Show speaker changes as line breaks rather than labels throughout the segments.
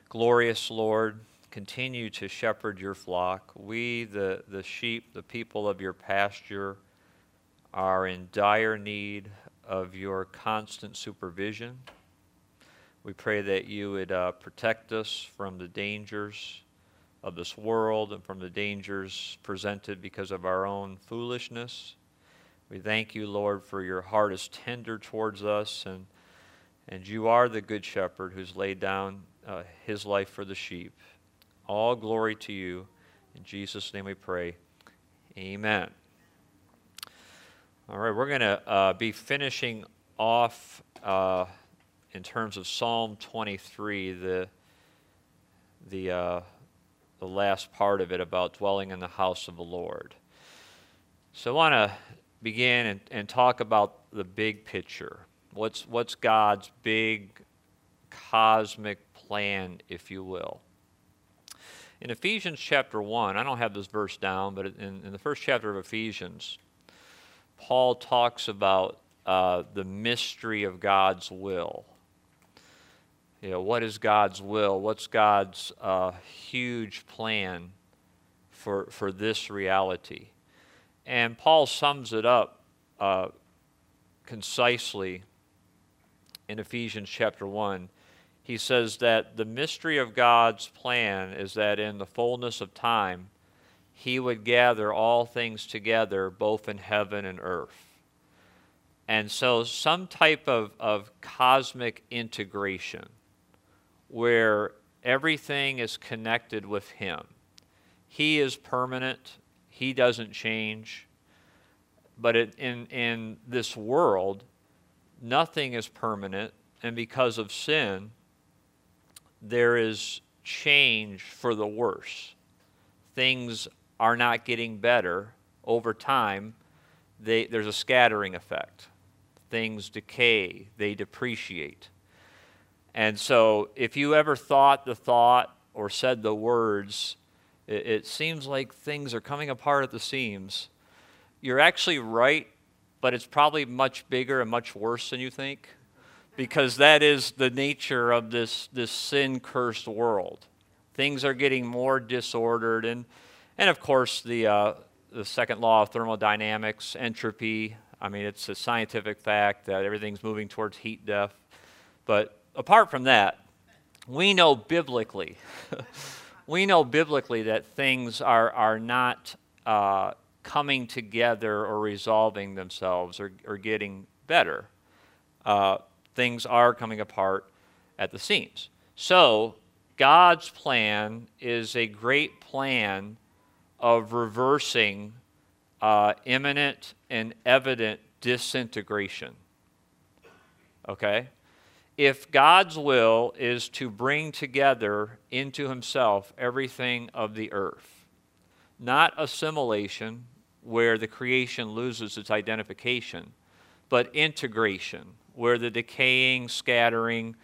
Glorious Lord, continue to shepherd your flock. We, the sheep, the people of your pasture, are in dire need of your constant supervision. We pray that you would protect us from the dangers of this world and from the dangers presented because of our own foolishness. We thank you, Lord, for your heart is tender towards us, and you are the good shepherd who's laid down his life for the sheep. All glory to you. In Jesus' name we pray. Amen. All right, we're going to be finishing off in terms of Psalm 23, the last part of it about dwelling in the house of the Lord. So I want to begin and talk about the big picture. What's God's big cosmic plan, if you will? In Ephesians chapter 1, I don't have this verse down, but in the first chapter of Ephesians, Paul talks about the mystery of God's will. You know, what is God's will? What's God's huge plan for this reality? And Paul sums it up concisely in Ephesians chapter 1. He says that the mystery of God's plan is that in the fullness of time, he would gather all things together, both in heaven and earth. And so some type of cosmic integration where everything is connected with him. He is permanent. He doesn't change. But in this world, nothing is permanent. And because of sin, there is change for the worse. Things are not getting better. Over time, there's a scattering effect. Things decay. They depreciate. And so if you ever thought the thought or said the words, it seems like things are coming apart at the seams, you're actually right, but it's probably much bigger and much worse than you think, because that is the nature of this sin-cursed world. Things are getting more disordered, and of course the second law of thermodynamics, entropy. I mean, it's a scientific fact that everything's moving towards heat death. But apart from that, we know biblically, that things are not coming together or resolving themselves or getting better. Things are coming apart at the seams. So God's plan is a great plan of reversing imminent and evident disintegration. Okay? If God's will is to bring together into himself everything of the earth, not assimilation where the creation loses its identification, but integration where the decaying, scattering,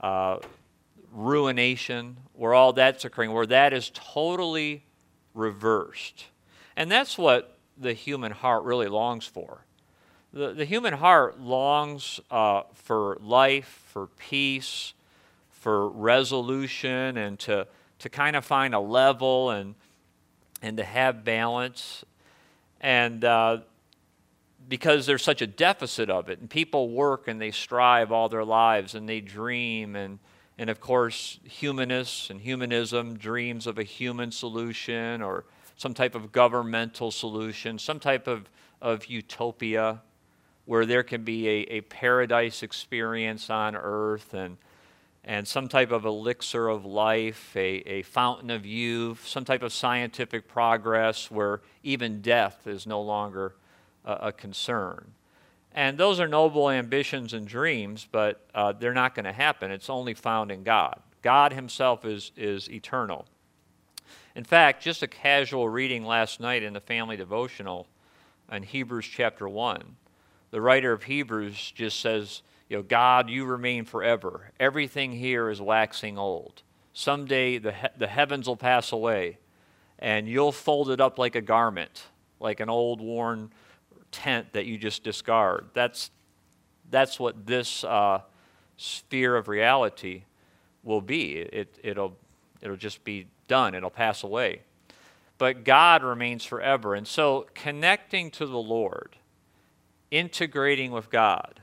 ruination, where all that's occurring, where that is totally reversed. And that's what the human heart really longs for. The human heart longs for life, for peace, for resolution, and to kind of find a level and to have balance. And because there's such a deficit of it, and people work and they strive all their lives and they dream, and of course humanists and humanism dreams of a human solution or some type of governmental solution, some type of utopia where there can be a paradise experience on earth and some type of elixir of life, a fountain of youth, some type of scientific progress where even death is no longer a concern. And those are noble ambitions and dreams, but they're not going to happen. It's only found in God. God himself is eternal. In fact, just a casual reading last night in the family devotional in Hebrews chapter 1, the writer of Hebrews just says, God, you remain forever. Everything here is waxing old. Someday the heavens will pass away, and you'll fold it up like a garment, like an old worn tent that you just discard. That's what this sphere of reality will be. It'll just be done. It'll pass away. But God remains forever. And so connecting to the Lord, integrating with God,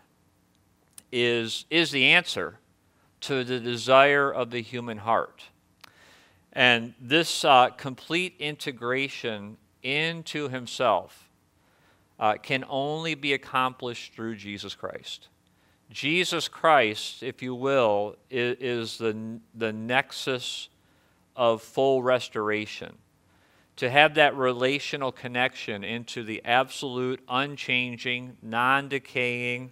is the answer to the desire of the human heart. And this complete integration into himself can only be accomplished through Jesus Christ. Jesus Christ, if you will, is the nexus of full restoration. To have that relational connection into the absolute, unchanging, non-decaying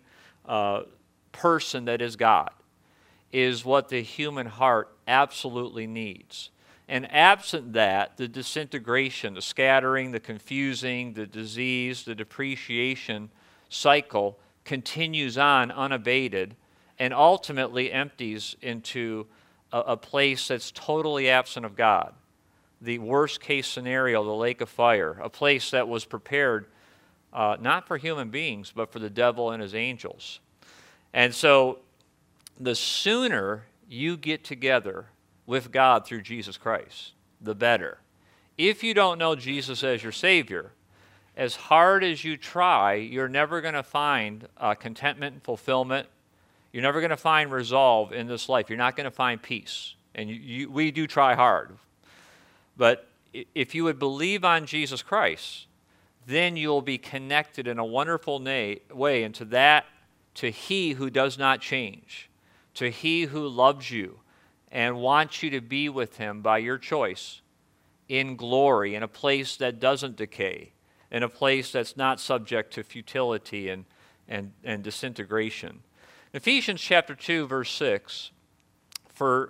person that is God is what the human heart absolutely needs. And absent that, the disintegration, the scattering, the confusing, the disease, the depreciation cycle continues on unabated and ultimately empties into a place that's totally absent of God. The worst case scenario, the lake of fire, a place that was prepared not for human beings, but for the devil and his angels. And so the sooner you get together with God through Jesus Christ, the better. If you don't know Jesus as your Savior, as hard as you try, you're never going to find contentment and fulfillment. You're never going to find resolve in this life. You're not going to find peace. And we do try hard. But if you would believe on Jesus Christ, then you'll be connected in a wonderful way into that, to He who does not change, to He who loves you and wants you to be with Him by your choice in glory, in a place that doesn't decay, in a place that's not subject to futility and disintegration. Ephesians chapter 2, verse 6, For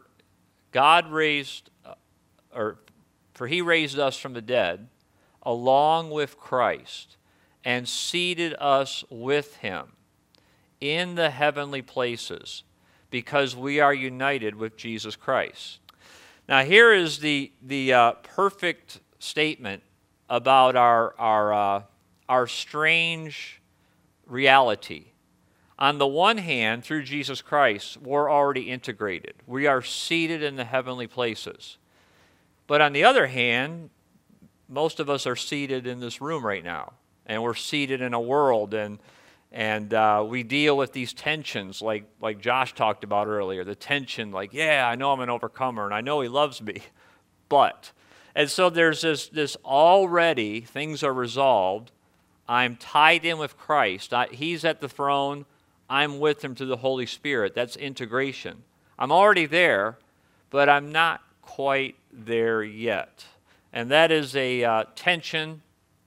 He raised us from the dead, along with Christ, and seated us with Him in the heavenly places, because we are united with Jesus Christ. Now here is the perfect statement about our strange reality. On the one hand, through Jesus Christ, we're already integrated. We are seated in the heavenly places. But on the other hand, most of us are seated in this room right now, and we're seated in a world, and we deal with these tensions like Josh talked about earlier, the tension like, yeah, I know I'm an overcomer, and I know He loves me, but. And so there's this already, things are resolved. I'm tied in with Christ. He's at the throne. I'm with Him through the Holy Spirit. That's integration. I'm already there, but I'm not quite there yet. And that is a tension,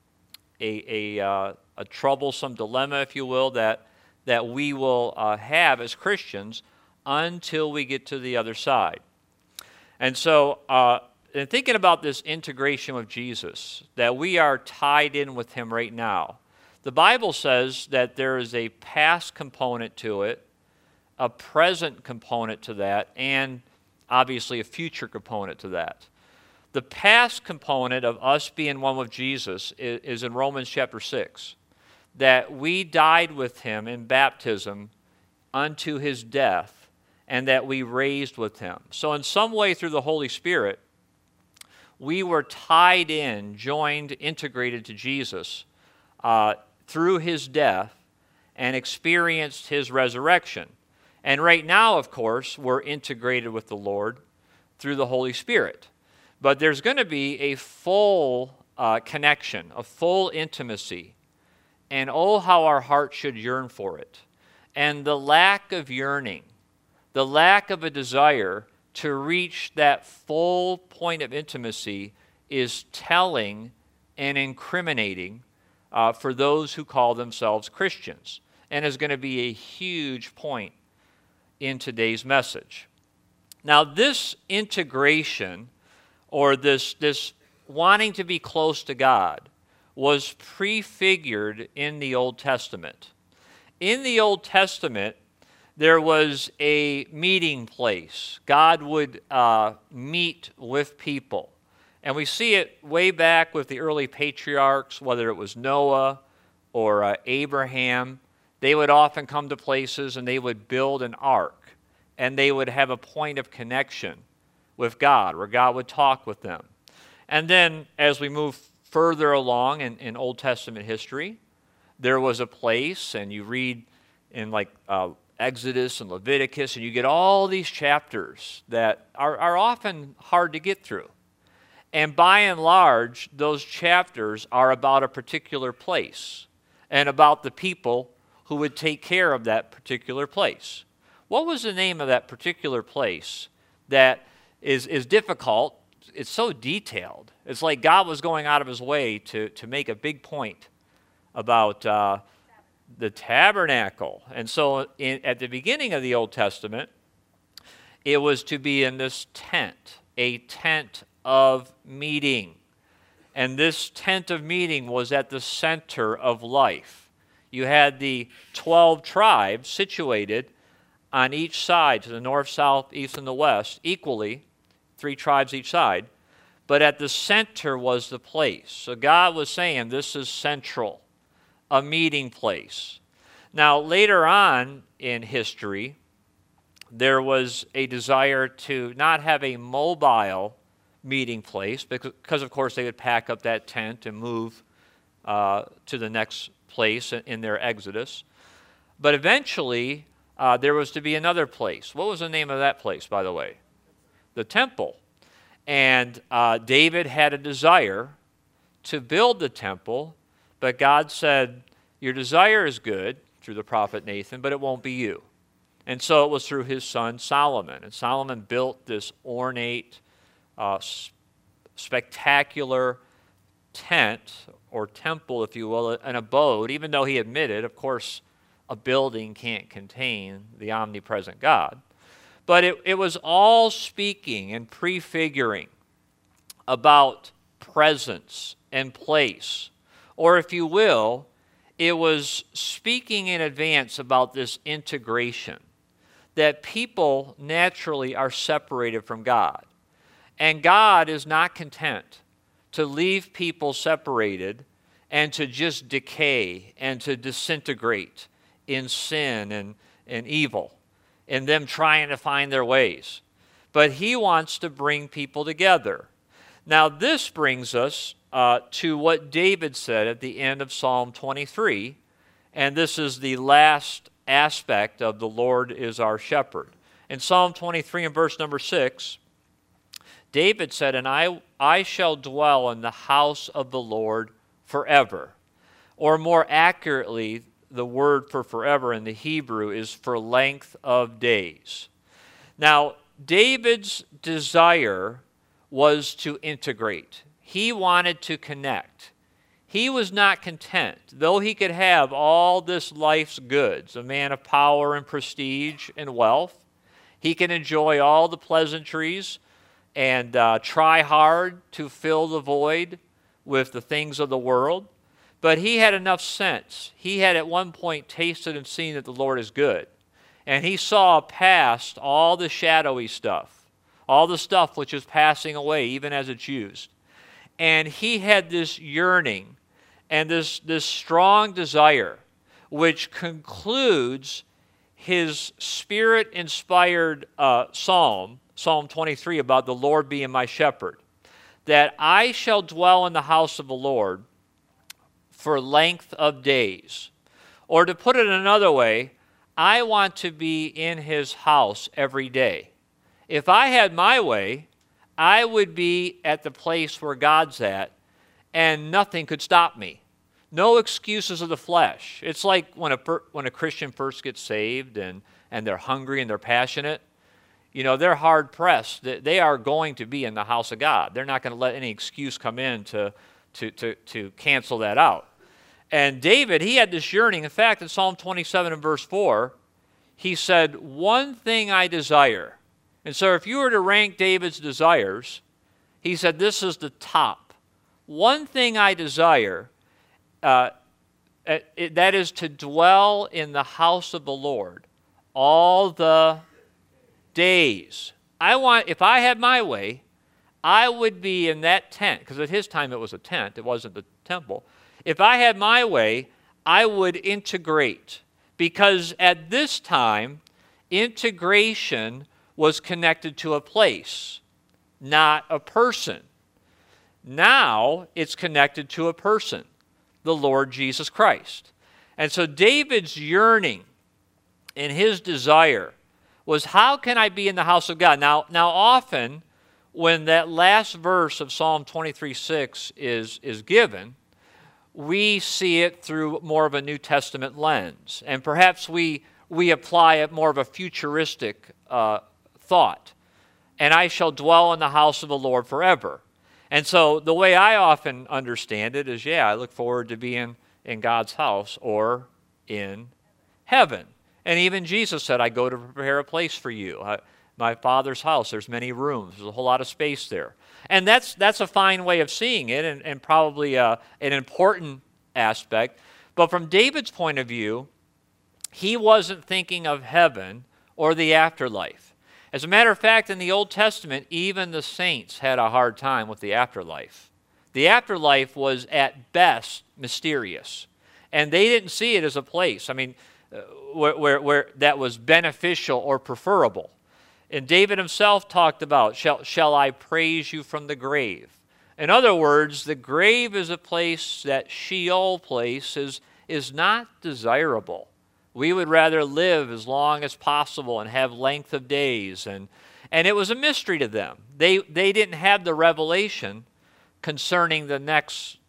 a troublesome dilemma, if you will, that we will have as Christians until we get to the other side. And so, in thinking about this integration with Jesus, that we are tied in with Him right now, the Bible says that there is a past component to it, a present component to that, and obviously a future component to that. The past component of us being one with Jesus is in Romans chapter 6, that we died with Him in baptism unto His death, and that we raised with Him. So in some way through the Holy Spirit, we were tied in, joined, integrated to Jesus through His death and experienced His resurrection. And right now, of course, we're integrated with the Lord through the Holy Spirit. But there's going to be a full connection, a full intimacy. And oh, how our heart should yearn for it. And the lack of yearning, the lack of a desire to reach that full point of intimacy is telling and incriminating for those who call themselves Christians, and is going to be a huge point in today's message. Now, this integration, or this wanting to be close to God, was prefigured in the Old Testament. In the Old Testament, there was a meeting place. God would meet with people. And we see it way back with the early patriarchs, whether it was Noah or Abraham. They would often come to places and they would build an ark. and they would have a point of connection with God, where God would talk with them. And then as we move further along in Old Testament history, there was a place, and you read in like Exodus and Leviticus, and you get all these chapters that are often hard to get through. And by and large, those chapters are about a particular place and about the people who would take care of that particular place. What was the name of that particular place that is difficult? It's so detailed. It's like God was going out of his way to make a big point about the tabernacle. And so at the beginning of the Old Testament, it was to be in this tent, a tent of meeting. And this tent of meeting was at the center of life. You had the 12 tribes situated on each side, to the north, south, east, and the west, equally, 3 tribes each side. But at the center was the place. So God was saying this is central, a meeting place. Now, later on in history, there was a desire to not have a mobile meeting place because, of course, they would pack up that tent and move to the next place in their exodus. But eventually, there was to be another place. What was the name of that place, by the way? The temple. And David had a desire to build the temple, but God said, your desire is good, through the prophet Nathan, but it won't be you. And so it was through his son Solomon. And Solomon built this ornate, spectacular tent, or temple, if you will, an abode, even though he admitted, of course, a building can't contain the omnipresent God. But it was all speaking and prefiguring about presence and place. Or if you will, it was speaking in advance about this integration, that people naturally are separated from God. And God is not content to leave people separated and to just decay and to disintegrate in sin and evil, and them trying to find their ways. But he wants to bring people together. Now, this brings us to what David said at the end of Psalm 23, and this is the last aspect of the Lord is our shepherd. In Psalm 23 and verse number 6, David said, and I shall dwell in the house of the Lord forever. Or more accurately, the word for forever in the Hebrew is for length of days. Now, David's desire was to integrate. He wanted to connect. He was not content, though he could have all this life's goods, a man of power and prestige and wealth. He can enjoy all the pleasantries and try hard to fill the void with the things of the world. But he had enough sense. He had at one point tasted and seen that the Lord is good. And he saw past all the shadowy stuff, all the stuff which is passing away, even as it's used. And he had this yearning and this strong desire, which concludes his Spirit-inspired Psalm 23, about the Lord being my shepherd, that I shall dwell in the house of the Lord for length of days. Or to put it another way, I want to be in his house every day. If I had my way, I would be at the place where God's at, and nothing could stop me. No excuses of the flesh. It's like when a Christian first gets saved and they're hungry and they're passionate, you know, they're hard-pressed. They are going to be in the house of God. They're not going to let any excuse come in to cancel that out. And David, he had this yearning. In fact, in Psalm 27 and verse 4, he said, one thing I desire. And so if you were to rank David's desires, he said this is the top. One thing I desire, that is to dwell in the house of the Lord all the days. If I had my way, I would be in that tent, because at his time it was a tent, it wasn't the temple. If I had my way, I would integrate, because at this time, integration was connected to a place, not a person. Now it's connected to a person, the Lord Jesus Christ. And so David's yearning and his desire was, how can I be in the house of God? Now often when that last verse of Psalm 23:6 is given, we see it through more of a New Testament lens. And perhaps we apply it more of a futuristic thought. And I shall dwell in the house of the Lord forever. And so the way I often understand it is, I look forward to being in God's house or in heaven. And even Jesus said, I go to prepare a place for you. My Father's house, there's many rooms. There's a whole lot of space there. And that's a fine way of seeing it, and probably an important aspect. But from David's point of view, he wasn't thinking of heaven or the afterlife. As a matter of fact, in the Old Testament, even the saints had a hard time with the afterlife. The afterlife was at best mysterious, and they didn't see it as a place, where that was beneficial or preferable. And David himself talked about, shall I praise you from the grave? In other words, the grave is a place, that Sheol place is not desirable. We would rather live as long as possible and have length of days. And it was a mystery to them. They didn't have the revelation concerning the next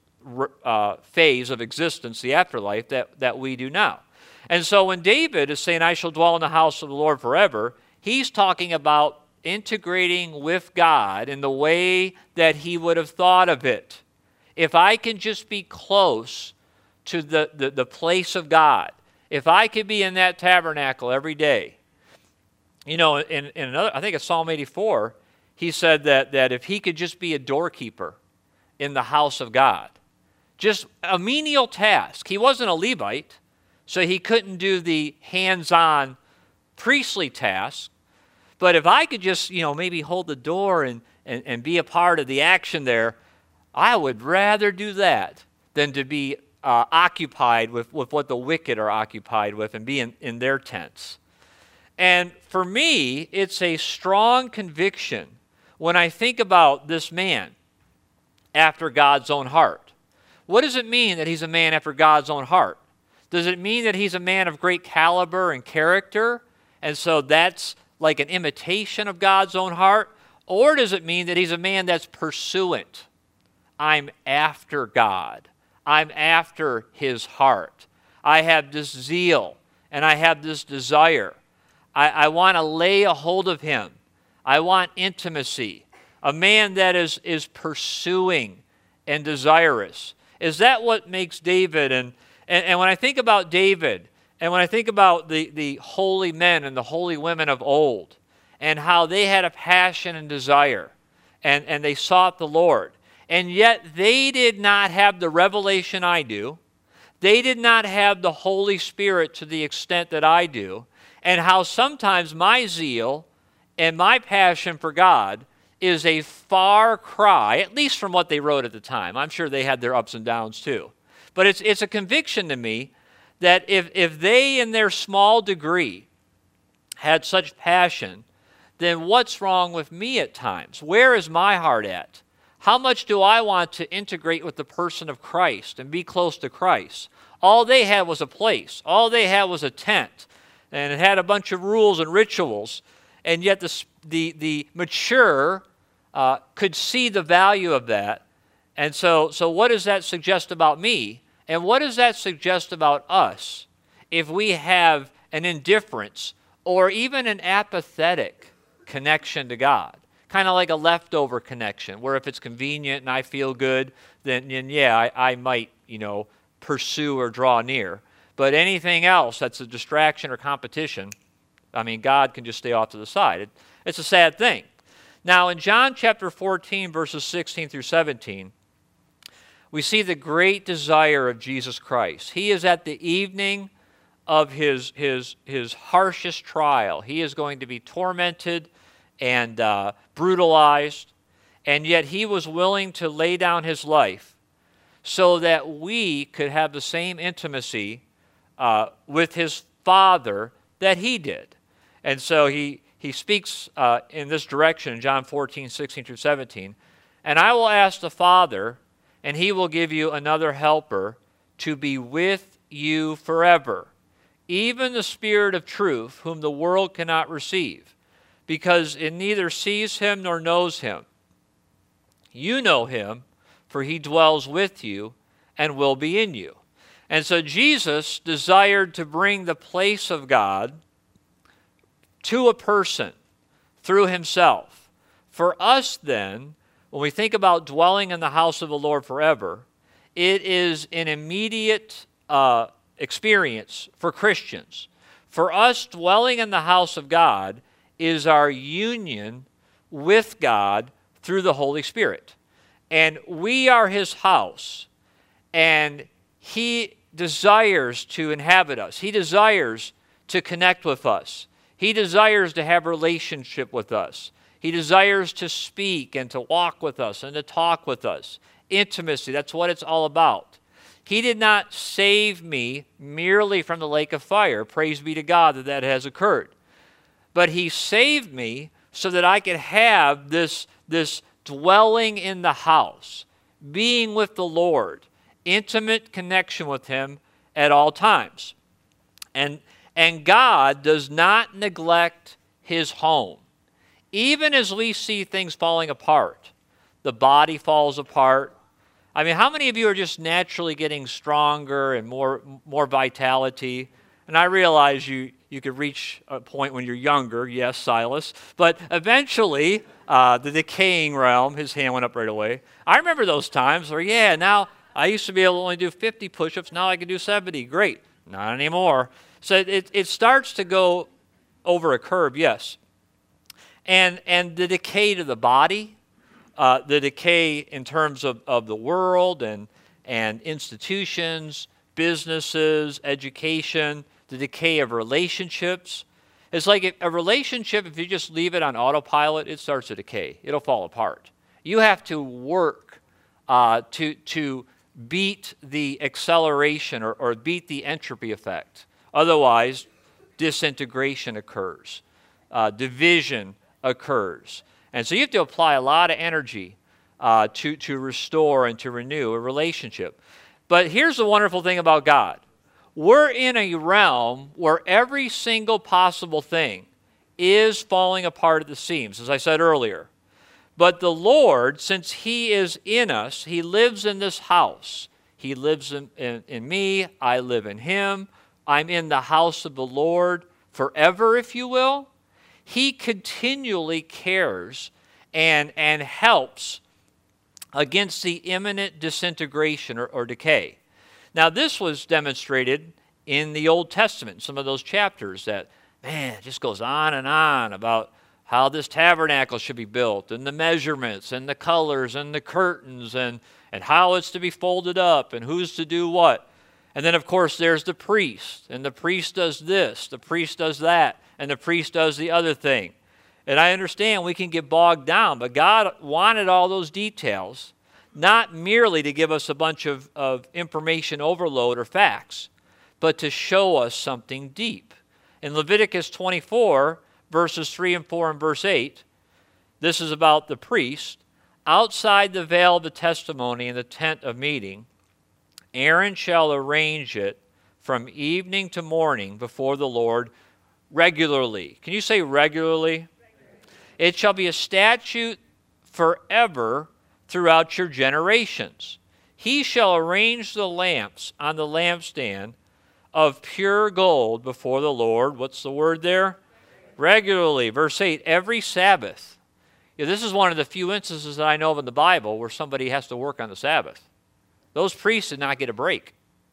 phase of existence, the afterlife, that we do now. And so when David is saying, I shall dwell in the house of the Lord forever, he's talking about integrating with God in the way that he would have thought of it. If I can just be close to the place of God, if I could be in that tabernacle every day. In another, I think it's Psalm 84, he said that if he could just be a doorkeeper in the house of God, just a menial task. He wasn't a Levite, so he couldn't do the hands-on priestly task. But if I could just, maybe hold the door and be a part of the action there, I would rather do that than to be occupied with what the wicked are occupied with and be in their tents. And for me, it's a strong conviction when I think about this man after God's own heart. What does it mean that he's a man after God's own heart? Does it mean that he's a man of great caliber and character, and so that's like an imitation of God's own heart? Or does it mean that he's a man that's pursuant? I'm after God. I'm after his heart. I have this zeal and I have this desire. I want to lay a hold of him. I want intimacy. A man that is pursuing and desirous. Is that what makes David? And when I think about David, and when I think about the holy men and the holy women of old, and how they had a passion and desire, and they sought the Lord, and yet they did not have the revelation I do. They did not have the Holy Spirit to the extent that I do, and how sometimes my zeal and my passion for God is a far cry, at least from what they wrote at the time. I'm sure they had their ups and downs too. But it's a conviction to me that if they in their small degree had such passion, then what's wrong with me at times? Where is my heart at? How much do I want to integrate with the person of Christ and be close to Christ? All they had was a place. All they had was a tent. And it had a bunch of rules and rituals. And yet the mature could see the value of that. And so what does that suggest about me? And what does that suggest about us if we have an indifference or even an apathetic connection to God? Kind of like a leftover connection, where if it's convenient and I feel good, then I might, pursue or draw near. But anything else that's a distraction or competition, God can just stay off to the side. It's a sad thing. Now, in John chapter 14, verses 16 through 17, we see the great desire of Jesus Christ. He is at the evening of his harshest trial. He is going to be tormented and brutalized, and yet he was willing to lay down his life so that we could have the same intimacy with his Father that he did. And so he speaks in this direction in John 14, 16 through 17. And I will ask the Father, and he will give you another helper to be with you forever, even the Spirit of truth, whom the world cannot receive, because it neither sees him nor knows him. You know him, for he dwells with you and will be in you. And so Jesus desired to bring the place of God to a person through himself. For us then, when we think about dwelling in the house of the Lord forever, it is an immediate experience for Christians. For us, dwelling in the house of God is our union with God through the Holy Spirit. And we are his house, and he desires to inhabit us. He desires to connect with us. He desires to have relationship with us. He desires to speak and to walk with us and to talk with us. Intimacy, that's what it's all about. He did not save me merely from the lake of fire. Praise be to God that that has occurred. But he saved me so that I could have this dwelling in the house, being with the Lord, intimate connection with him at all times. And God does not neglect his home. Even as we see things falling apart, the body falls apart. I mean, how many of you are just naturally getting stronger and more vitality? And I realize you could reach a point when you're younger, yes, Silas, but eventually the decaying realm, his hand went up right away. I remember those times where, now I used to be able to only do 50 push-ups, now I can do 70, great. Not anymore. So it starts to go over a curve, yes. And the decay to the body, the decay in terms of the world and institutions, businesses, education, the decay of relationships. It's like a relationship, if you just leave it on autopilot, it starts to decay. It'll fall apart. You have to work to beat the acceleration or beat the entropy effect. Otherwise, disintegration occurs. Division occurs. And so you have to apply a lot of energy to restore and to renew a relationship. But here's the wonderful thing about God. We're in a realm where every single possible thing is falling apart at the seams, as I said earlier. But the Lord, since he is in us, he lives in this house. He lives in me. I live in him. I'm in the house of the Lord forever, if you will. He continually cares and helps against the imminent disintegration or decay. Now, this was demonstrated in the Old Testament, some of those chapters that, it just goes on and on about how this tabernacle should be built and the measurements and the colors and the curtains and how it's to be folded up and who's to do what. And then, of course, there's the priest, and the priest does this, the priest does that, and the priest does the other thing. And I understand we can get bogged down, but God wanted all those details, not merely to give us a bunch of information overload or facts, but to show us something deep. In Leviticus 24, verses 3 and 4 and verse 8, this is about the priest. Outside the veil of the testimony in the tent of meeting, Aaron shall arrange it from evening to morning before the Lord regularly. Can you say regularly? It shall be a statute forever throughout your generations. He shall arrange the lamps on the lampstand of pure gold before the Lord. What's the word there? Regularly. Verse 8, every Sabbath. This is one of the few instances that I know of in the Bible where somebody has to work on the Sabbath. Those priests did not get a break.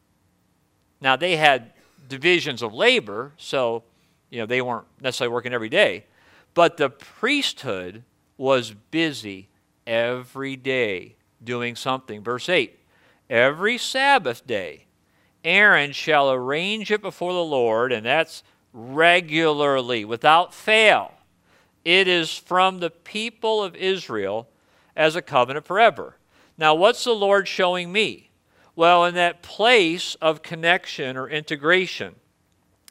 Now, they had divisions of labor, so they weren't necessarily working every day. But the priesthood was busy every day doing something. Verse 8, every Sabbath day, Aaron shall arrange it before the Lord, and that's regularly, without fail. It is from the people of Israel as a covenant forever. Now, what's the Lord showing me? Well, in that place of connection or integration,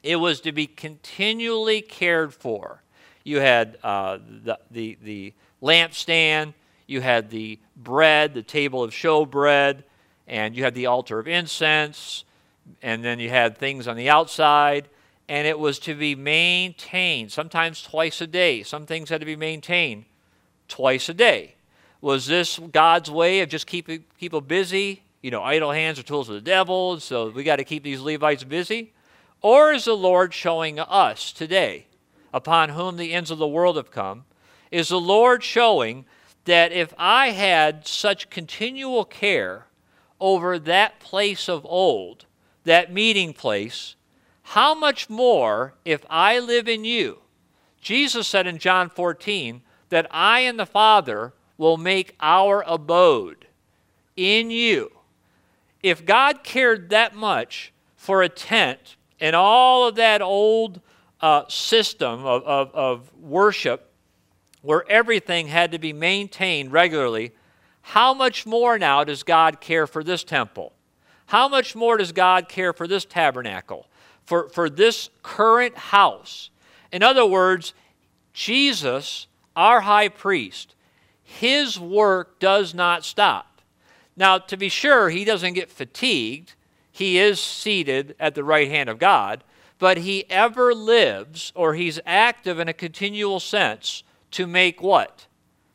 It was to be continually cared for. You had the lampstand, you had the bread, the table of showbread, and you had the altar of incense, and then you had things on the outside, and it was to be maintained, sometimes twice a day. Some things had to be maintained twice a day. Was this God's way of just keep people busy? You know, idle hands are tools of the devil, so we got to keep these Levites busy? Or is the Lord showing us today, upon whom the ends of the world have come, is the Lord showing that if I had such continual care over that place of old, that meeting place, how much more if I live in you? Jesus said in John 14 that I and the Father will make our abode in you. If God cared that much for a tent and all of that old system of worship where everything had to be maintained regularly, how much more now does God care for this temple? How much more does God care for this tabernacle, for this current house? In other words, Jesus, our high priest, his work does not stop. Now, to be sure, he doesn't get fatigued. He is seated at the right hand of God, but he ever lives, or he's active in a continual sense, to make what?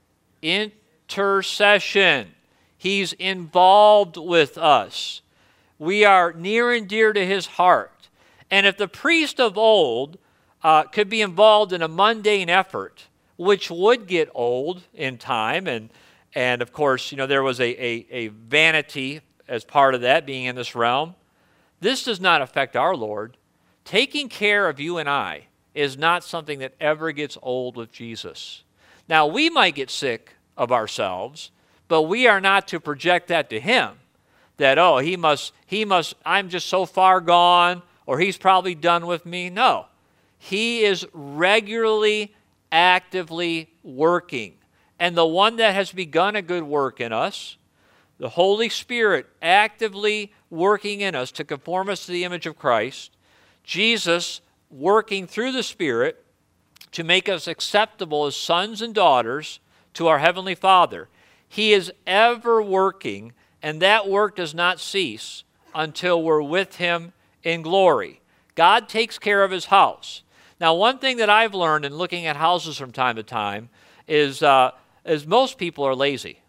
Intercession. He's involved with us. We are near and dear to his heart. And if the priest of old could be involved in a mundane effort, which would get old in time, and of course, you know, there was a vanity as part of that being in this realm, this does not affect our Lord. Taking care of you and I is not something that ever gets old with Jesus. Now, we might get sick of ourselves, but we are not to project that to him, that, oh, he must, I'm just so far gone, or he's probably done with me. No, he is regularly, actively working. And the one that has begun a good work in us, the Holy Spirit actively working in us to conform us to the image of Christ, Jesus working through the Spirit to make us acceptable as sons and daughters to our Heavenly Father. He is ever working, and that work does not cease until we're with him in glory. God takes care of his house. Now, one thing that I've learned in looking at houses from time to time is most people are lazy.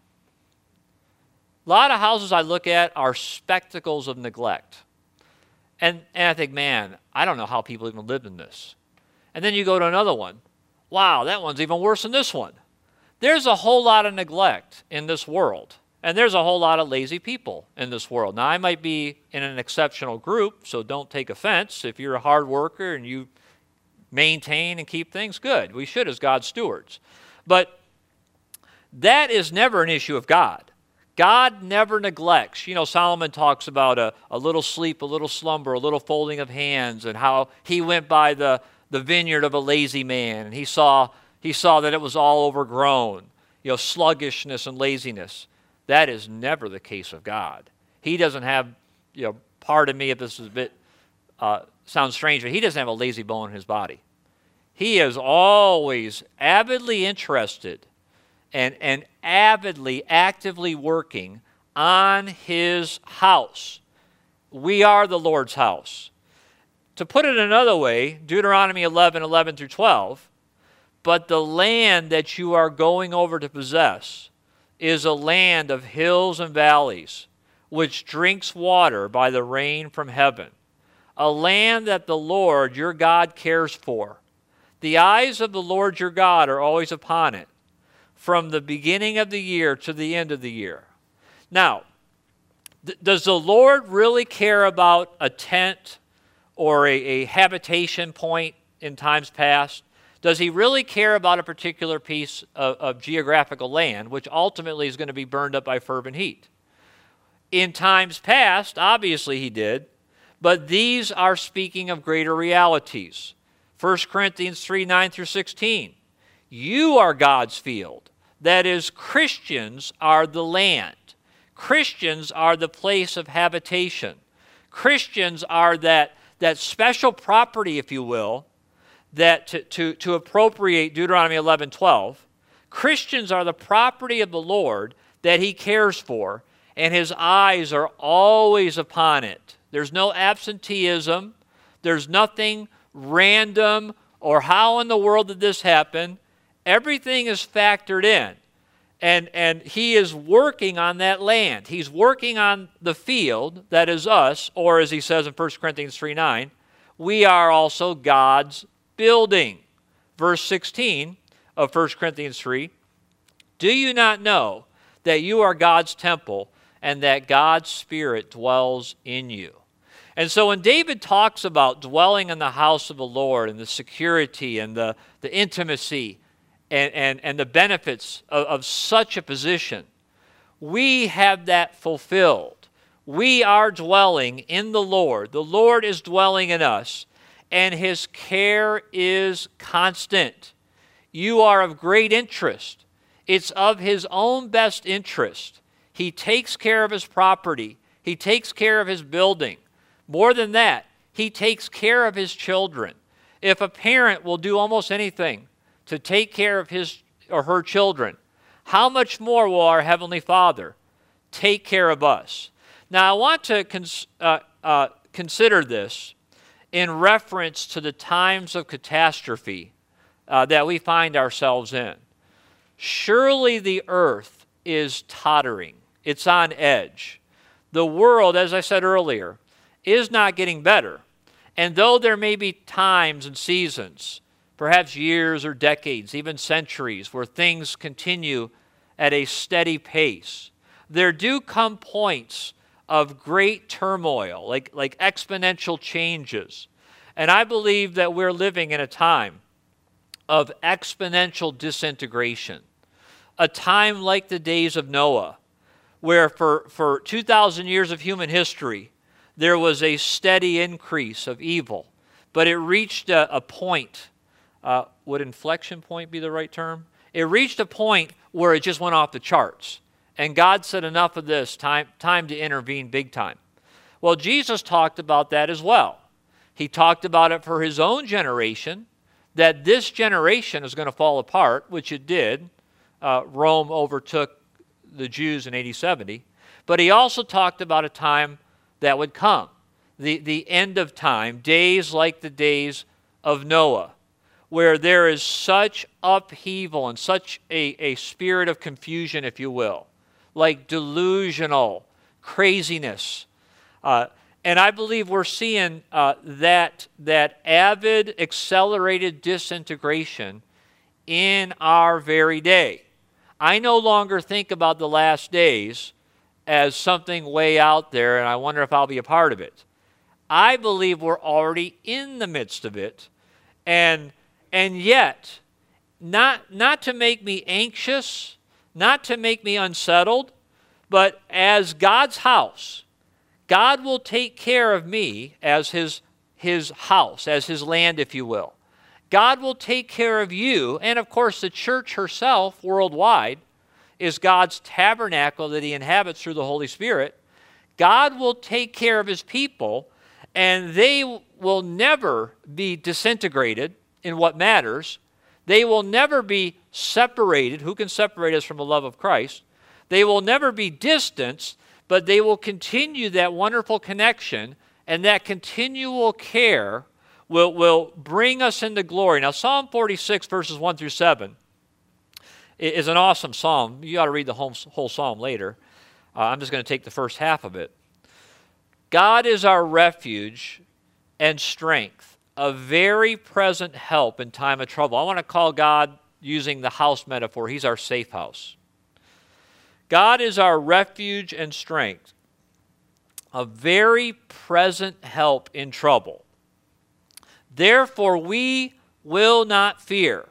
A lot of houses I look at are spectacles of neglect. And I think, man, I don't know how people even live in this. And then you go to another one. Wow, that one's even worse than this one. There's a whole lot of neglect in this world. And there's a whole lot of lazy people in this world. Now, I might be in an exceptional group, so don't take offense. If you're a hard worker and you maintain and keep things, good. We should as God's stewards. But that is never an issue of God. God never neglects. You know, Solomon talks about a little sleep, a little slumber, a little folding of hands, and how he went by the vineyard of a lazy man, and he saw that it was all overgrown, you know, sluggishness and laziness. That is never the case of God. He doesn't have, you know, pardon me if this is a bit, sounds strange, but he doesn't have a lazy bone in his body. He is always avidly interested and avidly, actively working on his house. We are the Lord's house. To put it another way, Deuteronomy 11 through 12, but the land that you are going over to possess is a land of hills and valleys, which drinks water by the rain from heaven, a land that the Lord your God cares for. The eyes of the Lord your God are always upon it, from the beginning of the year to the end of the year. Now, does the Lord really care about a tent or a habitation point in times past? Does he really care about a particular piece of geographical land, which ultimately is going to be burned up by fervent heat? In times past, obviously he did, but these are speaking of greater realities. 1 Corinthians 3, 9 through 16. You are God's field. That is, Christians are the land. Christians are the place of habitation. Christians are that that special property, if you will, that to appropriate Deuteronomy 11:12, Christians are the property of the Lord that he cares for, and his eyes are always upon it. There's no absenteeism. There's nothing random or how in the world did this happen. Everything is factored in. And he is working on that land. He's working on the field, that is us, or as he says in 1 Corinthians 3:9, we are also God's building. Verse 16 of 1 Corinthians 3, do you not know that you are God's temple and that God's Spirit dwells in you? And so when David talks about dwelling in the house of the Lord and the security and the intimacy and the benefits of such a position, we have that fulfilled. We are dwelling in the Lord. The Lord is dwelling in us, and his care is constant. You are of great interest. It's of his own best interest. He takes care of his property. He takes care of his building. More than that, he takes care of his children. If a parent will do almost anything to take care of his or her children, how much more will our Heavenly Father take care of us? Now, I want to consider this in reference to the times of catastrophe that we find ourselves in. Surely the earth is tottering. It's on edge. The world, as I said earlier, is not getting better. And though there may be times and seasons, perhaps years or decades, even centuries, where things continue at a steady pace, there do come points of great turmoil, like exponential changes. And I believe that we're living in a time of exponential disintegration, a time like the days of Noah, where for 2,000 years of human history, there was a steady increase of evil, but it reached a point. Would inflection point be the right term? It reached a point where it just went off the charts. And God said, enough of this, time to intervene big time. Well, Jesus talked about that as well. He talked about it for his own generation, that this generation is going to fall apart, which it did. Rome overtook the Jews in AD 70. But he also talked about a time that would come, the end of time, days like the days of Noah, where there is such upheaval and such a spirit of confusion, if you will, like delusional craziness. And I believe we're seeing that avid, accelerated disintegration in our very day. I no longer think about the last days as something way out there, and I wonder if I'll be a part of it. I believe we're already in the midst of it, and yet, not to make me anxious, not to make me unsettled, but as God's house, God will take care of me as his house, as his land, if you will. God will take care of you, and of course the church herself worldwide is God's tabernacle that he inhabits through the Holy Spirit. God will take care of his people, and they will never be disintegrated in what matters. They will never be separated. Who can separate us from the love of Christ? They will never be distanced, but they will continue that wonderful connection, and that continual care will bring us into glory. Now, Psalm 46, verses 1 through 7, is an awesome psalm. You ought to read the whole psalm later. I'm just going to take the first half of it. God is our refuge and strength, a very present help in time of trouble. I want to call God, using the house metaphor, he's our safe house. God is our refuge and strength, a very present help in trouble. Therefore we will not fear,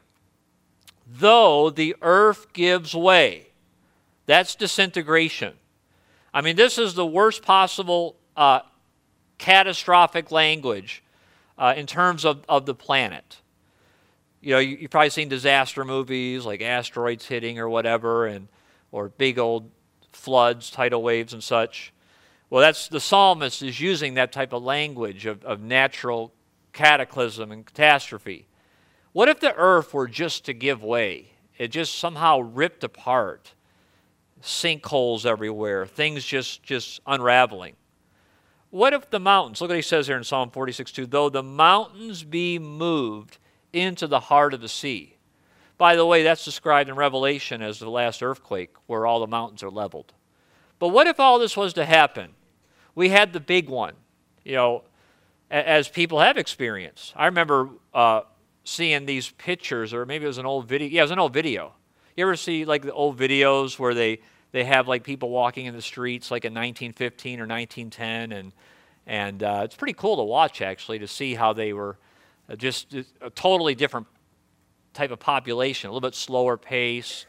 though the earth gives way. That's disintegration. I mean, this is the worst possible catastrophic language in terms of the planet. You know, you've probably seen disaster movies like asteroids hitting or whatever, or big old floods, tidal waves and such. Well, that's the psalmist is using that type of language of natural cataclysm and catastrophe. What if the earth were just to give way? It just somehow ripped apart. Sinkholes everywhere, things just unraveling. What if the mountains, look what he says here in Psalm 46:2, though the mountains be moved into the heart of the sea. By the way, that's described in Revelation as the last earthquake where all the mountains are leveled. But what if all this was to happen? We had the big one, as people have experienced. I remember seeing these pictures, or maybe it was an old video. Yeah, it was an old video. You ever see like the old videos where they have like people walking in the streets like in 1915 or 1910, and it's pretty cool to watch actually to see how they were just a totally different type of population, a little bit slower pace,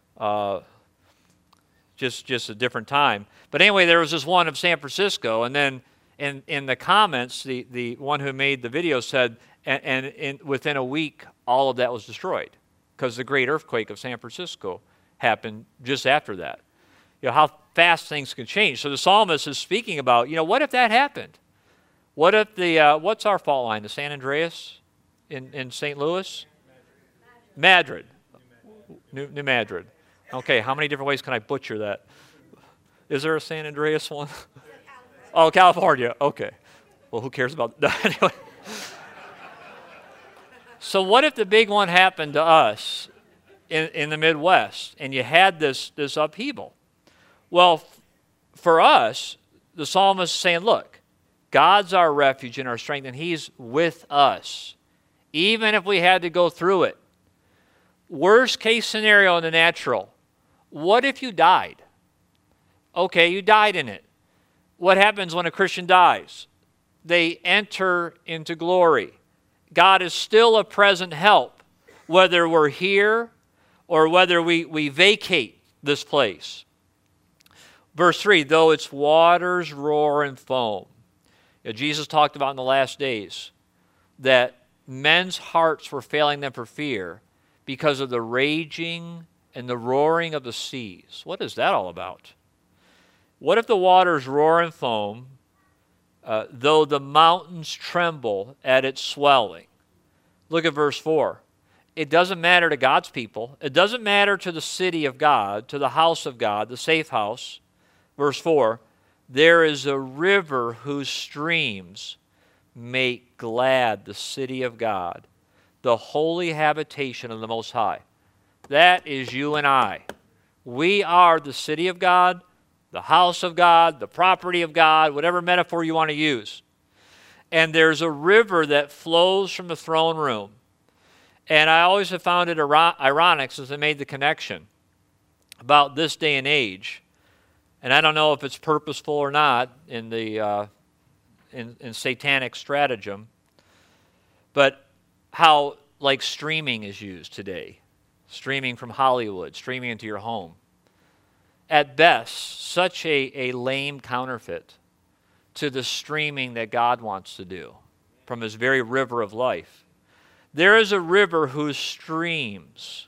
just a different time. But anyway, there was this one of San Francisco, and then in the comments, the one who made the video said, and within a week, all of that was destroyed because the great earthquake of San Francisco happened just after that. How fast things can change. So the psalmist is speaking about, what if that happened? What if what's our fault line? The San Andreas in St. Louis? Madrid. New Madrid. Okay, how many different ways can I butcher that? Is there a San Andreas one? Oh, California. Okay. Well, who cares about that? Anyway. So what if the big one happened to us in the Midwest and you had this upheaval? Well, for us, the psalmist is saying, look, God's our refuge and our strength, and He's with us, even if we had to go through it. Worst case scenario in the natural, what if you died? Okay, you died in it. What happens when a Christian dies? They enter into glory. God is still a present help, whether we're here or whether we vacate this place. Verse 3, though its waters roar and foam. Jesus talked about in the last days that men's hearts were failing them for fear because of the raging and the roaring of the seas. What is that all about? What if the waters roar and foam, though the mountains tremble at its swelling? Look at verse 4. It doesn't matter to God's people. It doesn't matter to the city of God, to the house of God, the safe house. Verse 4, there is a river whose streams make glad the city of God, the holy habitation of the Most High. That is you and I. We are the city of God, the house of God, the property of God, whatever metaphor you want to use. And there's a river that flows from the throne room. And I always have found it ironic since I made the connection about this day and age. And I don't know if it's purposeful or not in the in satanic stratagem, but how like streaming is used today. Streaming from Hollywood, streaming into your home. At best, such a lame counterfeit to the streaming that God wants to do from His very river of life. There is a river whose streams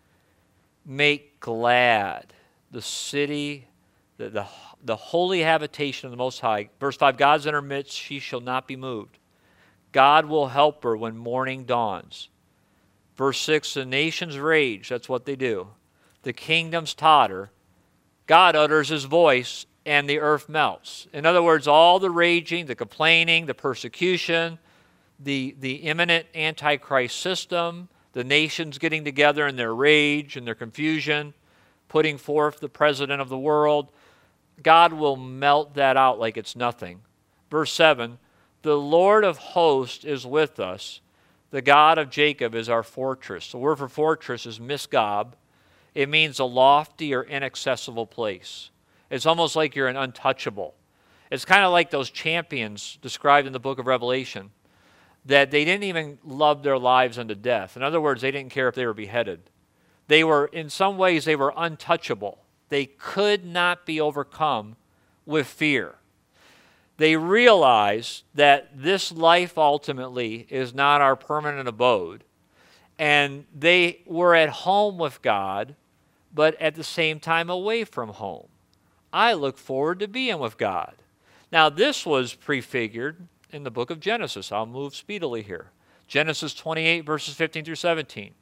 make glad the city, the holy habitation of the Most High. Verse 5, God's in her midst, she shall not be moved. God will help her when morning dawns. Verse 6, the nations rage, that's what they do. The kingdoms totter. God utters His voice, and the earth melts. In other words, all the raging, the complaining, the persecution, the imminent Antichrist system, the nations getting together in their rage and their confusion, putting forth the president of the world, God will melt that out like it's nothing. Verse 7, the Lord of hosts is with us. The God of Jacob is our fortress. The word for fortress is misgab. It means a lofty or inaccessible place. It's almost like you're an untouchable. It's kind of like those champions described in the book of Revelation, that they didn't even love their lives unto death. In other words, they didn't care if they were beheaded. They were, in some ways, they were untouchable. They could not be overcome with fear. They realized that this life ultimately is not our permanent abode. And they were at home with God, but at the same time away from home. I look forward to being with God. Now, this was prefigured in the book of Genesis. I'll move speedily here. Genesis 28, verses 15 through 17.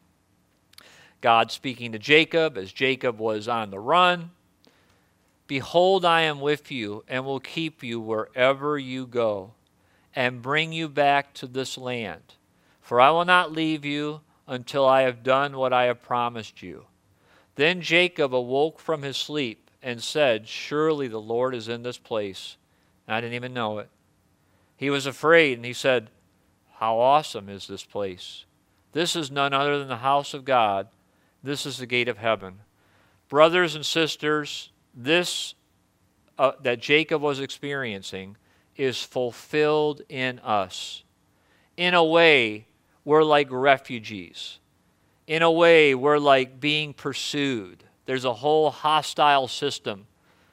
God speaking to Jacob as Jacob was on the run. Behold, I am with you and will keep you wherever you go and bring you back to this land. For I will not leave you until I have done what I have promised you. Then Jacob awoke from his sleep and said, surely the Lord is in this place. And I didn't even know it. He was afraid and he said, how awesome is this place? This is none other than the house of God. This is the gate of heaven. Brothers and sisters, this that Jacob was experiencing is fulfilled in us. In a way, we're like refugees. In a way, we're like being pursued. There's a whole hostile system,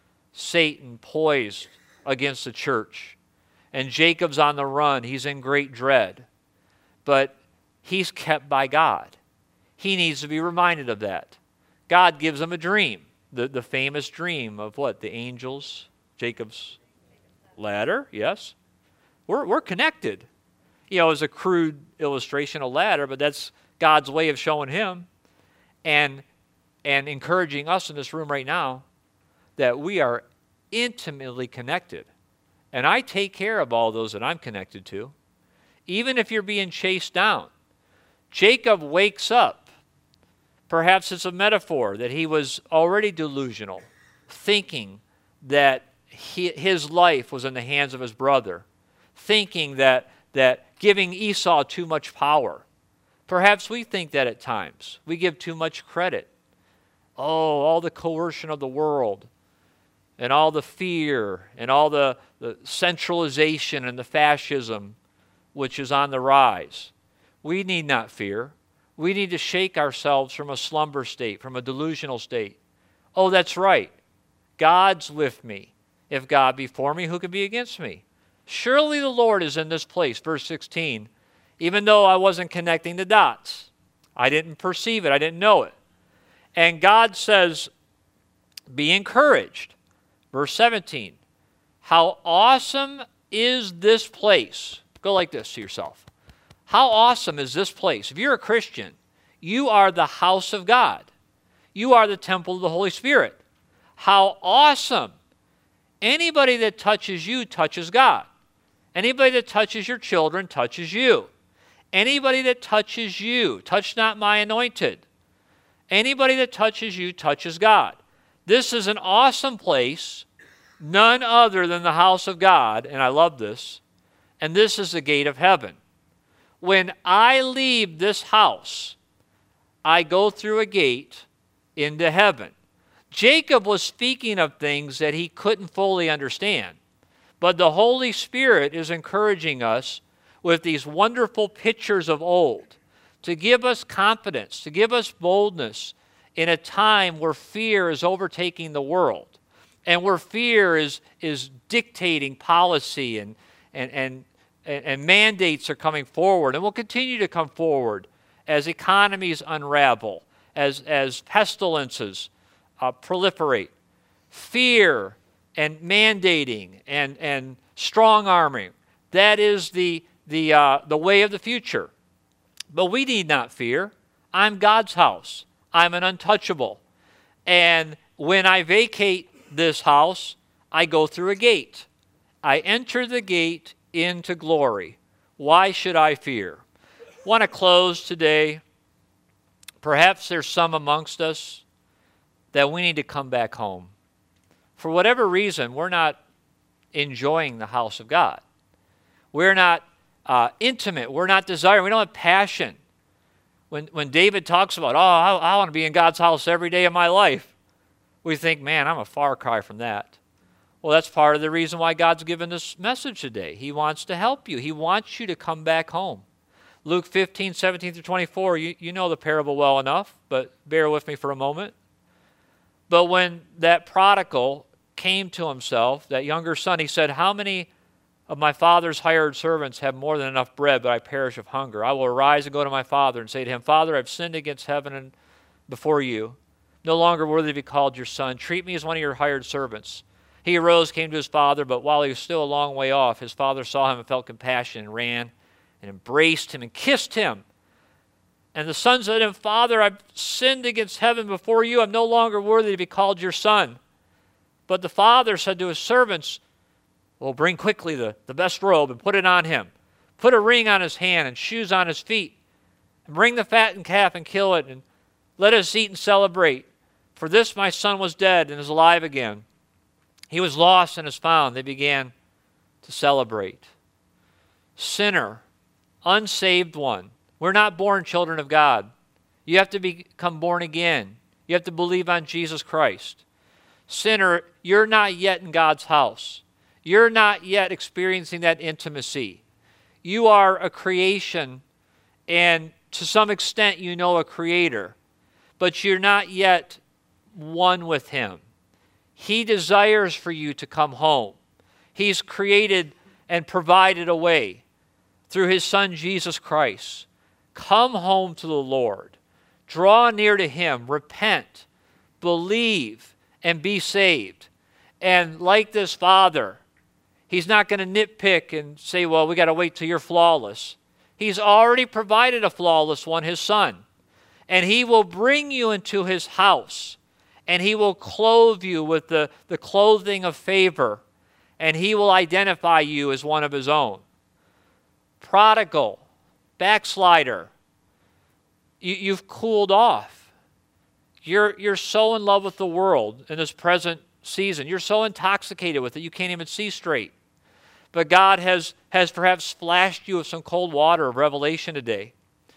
Satan poised against the church. And Jacob's on the run. He's in great dread. But he's kept by God. He needs to be reminded of that. God gives him a dream. The famous dream of what? The angels, Jacob's ladder, yes. We're connected. You know, it's a crude illustration, a ladder, but that's God's way of showing him and encouraging us in this room right now that we are intimately connected. And I take care of all those that I'm connected to. Even if you're being chased down. Jacob wakes up. Perhaps it's a metaphor that he was already delusional, thinking that his life was in the hands of his brother, thinking that giving Esau too much power. Perhaps we think that at times. We give too much credit. Oh, all the coercion of the world, and all the fear, and all the centralization and the fascism which is on the rise. We need not fear. We need to shake ourselves from a slumber state, from a delusional state. Oh, that's right. God's with me. If God be for me, who can be against me? Surely the Lord is in this place, verse 16, even though I wasn't connecting the dots. I didn't perceive it. I didn't know it. And God says, be encouraged. Verse 17, how awesome is this place? Go like this to yourself. How awesome is this place? If you're a Christian, you are the house of God. You are the temple of the Holy Spirit. How awesome. Anybody that touches you touches God. Anybody that touches your children touches you. Anybody that touches you, touch not my anointed. Anybody that touches you touches God. This is an awesome place, none other than the house of God, and I love this, and this is the gate of heaven. When I leave this house, I go through a gate into heaven. Jacob was speaking of things that he couldn't fully understand, but the Holy Spirit is encouraging us with these wonderful pictures of old to give us confidence, to give us boldness in a time where fear is overtaking the world and where fear is dictating policy and mandates are coming forward and will continue to come forward as economies unravel, as pestilences proliferate. Fear and mandating and strong-arming, that is the way of the future. But we need not fear. I'm God's house. I'm an untouchable. And when I vacate this house, I go through a gate. I enter the gate into glory. Why should I fear? I want to close today. Perhaps there's some amongst us that we need to come back home. For whatever reason, we're not enjoying the house of God. We're not intimate. We're not desiring. We don't have passion. When David talks about, I want to be in God's house every day of my life, we think, man, I'm a far cry from that. Well, that's part of the reason why God's given this message today. He wants to help you. He wants you to come back home. Luke 15, 17 through 24, you know the parable well enough, but bear with me for a moment. But when that prodigal came to himself, that younger son, he said, how many of my father's hired servants have more than enough bread, but I perish of hunger? I will arise and go to my father and say to him, Father, I've sinned against heaven and before you. No longer worthy to be called your son. Treat me as one of your hired servants. He arose, came to his father, but while he was still a long way off, his father saw him and felt compassion and ran and embraced him and kissed him. And the son said to him, Father, I've sinned against heaven before you. I'm no longer worthy to be called your son. But the father said to his servants, well, bring quickly the best robe and put it on him. Put a ring on his hand and shoes on his feet. And bring the fattened calf and kill it, and let us eat and celebrate. For this my son was dead and is alive again. He was lost and is found. They began to celebrate. Sinner, unsaved one. We're not born children of God. You have to become born again. You have to believe on Jesus Christ. Sinner, you're not yet in God's house. You're not yet experiencing that intimacy. You are a creation, and to some extent you know a creator, but you're not yet one with him. He desires for you to come home. He's created and provided a way through his son Jesus Christ. Come home to the Lord. Draw near to him. Repent. Believe and be saved. And like this father, he's not going to nitpick and say, well, we got to wait till you're flawless. He's already provided a flawless one, his son. And he will bring you into his house. And he will clothe you with the clothing of favor. And he will identify you as one of his own. Prodigal, backslider, you've cooled off. You're so in love with the world in this present season. You're so intoxicated with it, you can't even see straight. But God has perhaps splashed you with some cold water of revelation today.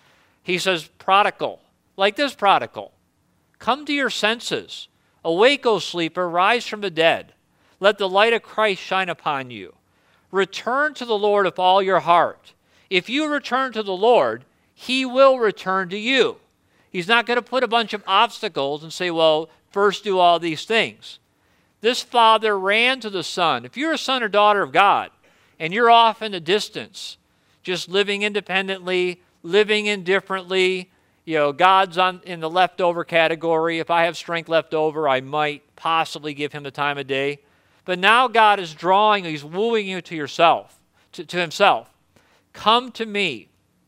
He says, prodigal, like this prodigal, come to your senses. Awake, O sleeper, rise from the dead. Let the light of Christ shine upon you. Return to the Lord with all your heart. If you return to the Lord, he will return to you. He's not going to put a bunch of obstacles and say, well, first do all these things. This father ran to the son. If you're a son or daughter of God, and you're off in the distance, just living independently, living indifferently, God's in the leftover category. If I have strength left over, I might possibly give him the time of day. But now God is drawing, he's wooing you to yourself, to himself. Come to me,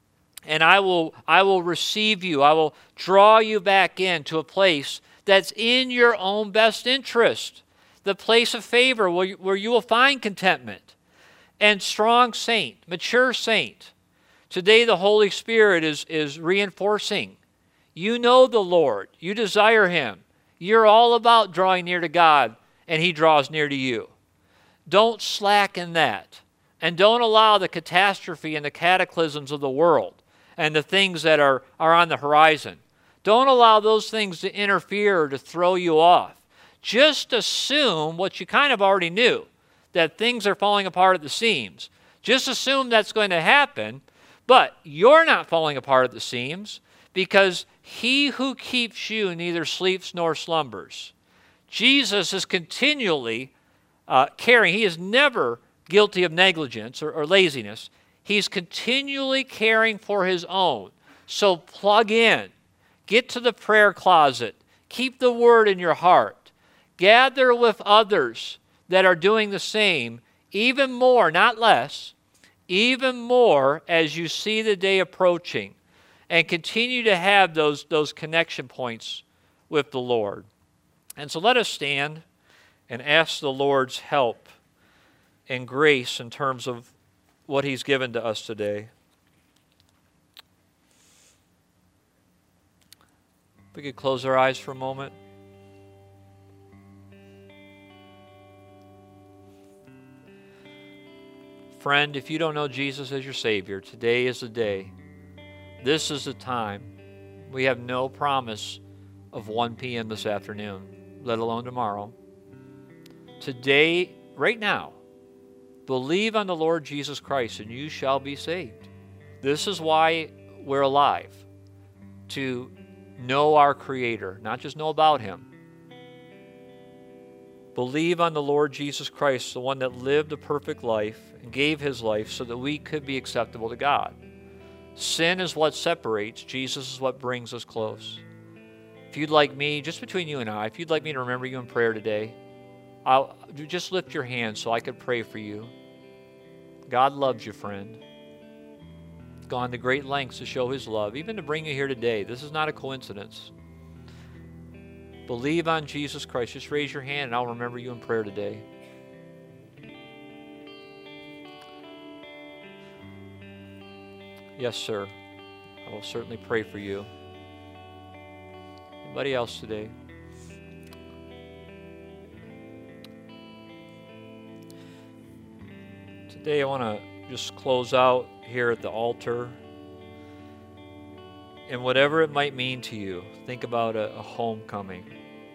and I will receive you. I will draw you back into a place that's in your own best interest, the place of favor where you will find contentment. And strong saint, mature saint, today the Holy Spirit is reinforcing. You know the Lord. You desire him. You're all about drawing near to God, and he draws near to you. Don't slacken that. And don't allow the catastrophe and the cataclysms of the world and the things that are on the horizon. Don't allow those things to interfere or to throw you off. Just assume what you kind of already knew, that things are falling apart at the seams. Just assume that's going to happen, but you're not falling apart at the seams because he who keeps you neither sleeps nor slumbers. Jesus is continually caring. He is never guilty of negligence or laziness. He's continually caring for his own. So plug in. Get to the prayer closet. Keep the word in your heart. Gather with others that are doing the same, even more, not less, even more as you see the day approaching, and continue to have those connection points with the Lord. And so let us stand and ask the Lord's help and grace in terms of what he's given to us today. If we could close our eyes for a moment. Friend, if you don't know Jesus as your Savior, today is the day. This is the time. We have no promise of 1 p.m. this afternoon, let alone tomorrow. Today, right now, believe on the Lord Jesus Christ and you shall be saved. This is why we're alive, to know our Creator, not just know about him. Believe on the Lord Jesus Christ, the one that lived a perfect life and gave his life so that we could be acceptable to God. Sin is what separates. Jesus is what brings us close. If you'd like me, just between you and I, if you'd like me to remember you in prayer today, Just lift your hand so I could pray for you. God loves you, friend. He's gone to great lengths to show His love, even to bring you here today. This is not a coincidence. Believe on Jesus Christ. Just raise your hand and I'll remember you in prayer today. Yes, sir. I will certainly pray for you. Anybody else today? Today I want to just close out here at the altar. And whatever it might mean to you, think about a homecoming.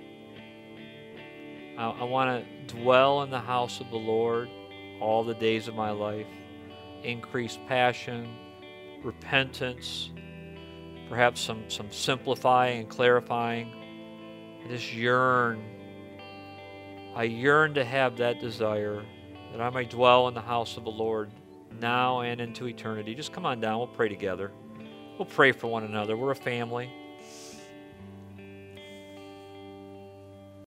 I want to dwell in the house of the Lord all the days of my life. Increased passion, repentance, perhaps some simplifying and clarifying. I just yearn. I yearn to have that desire that I may dwell in the house of the Lord now and into eternity. Just come on down. We'll pray together. We'll pray for one another. We're a family.